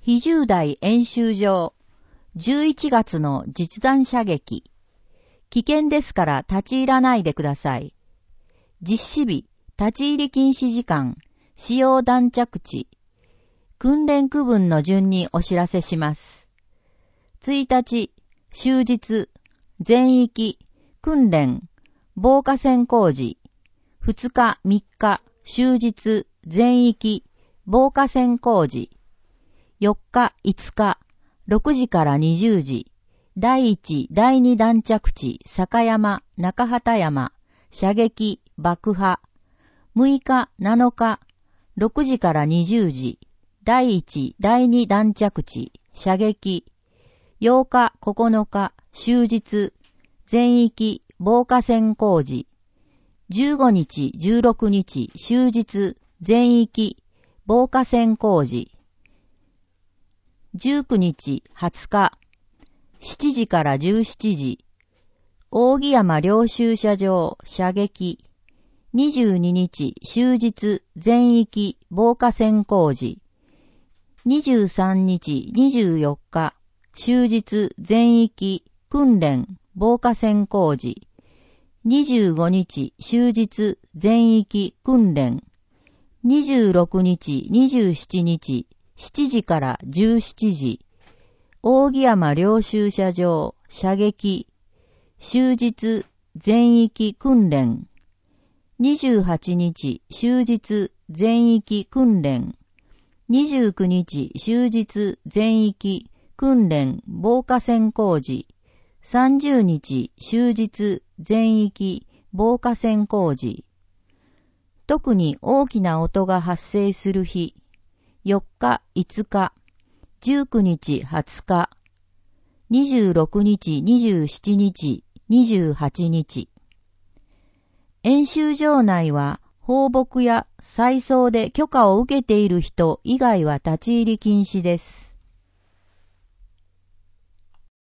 非重大演習場、11月の実弾射撃。危険ですから立ち入らないでください。実施日、立ち入り禁止時間、使用弾着地、訓練区分の順にお知らせします。1日、終日、全域、訓練、防火線工事。2日、3日、終日、全域、防火線工事。4日、5日、6時から20時、第1、第2弾着地、坂山、中畑山、射撃、爆破。6日、7日、6時から20時、第1、第2弾着地、射撃。8日、9日、終日、全域、防火線工事。15日、16日、終日、全域、防火線工事。19日、20日、7時から17時、扇山領収車場、射撃。22日、終日、全域、防火線工事。23日、24日、終日、全域、訓練、防火線工事。25日、終日、全域、訓練。26日、27日、7時から17時、扇山領収車場、射撃。終日、全域、訓練。28日、終日、全域、訓練。29日、終日、全域、訓練、防火線工事。30日、終日、全域、防火線工事。特に大きな音が発生する日。4日、5日、19日、20日、26日、27日、28日。演習場内は放牧や祭葬で許可を受けている人以外は立ち入り禁止です。